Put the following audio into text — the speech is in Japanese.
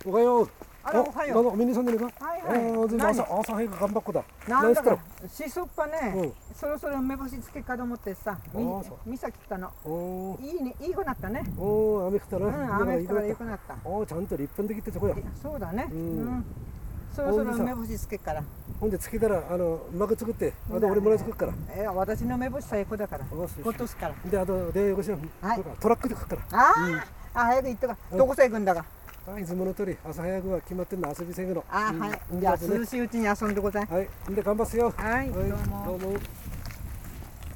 おはよう。 あら、おはよう。 미니 손님이가? はいはい。何？ 朝早く頑張っこだ。 なんだか何しそっぱね、そろそろ梅干しつけかと思ってさ、みさ来たの。いいね、いい子だったね。 雨降ったな。 雨降ったから良くなった。 ちゃんと立派できてそこや。 そうだね。そろそろ梅干しつけから。 ほんでつけたらうまく作って、あと俺もらい作るから。 私の梅干し最高だから。今年から。 であとでよこしよ。トラックで来るから。 早く行ったか。どこさ行くんだか。 いつもの通り朝早くは決まってんの遊びせんけど。 はい。じゃあ涼しいうちに遊んでください。 はい。で頑張っすよ。 はい。どうも。 どうも。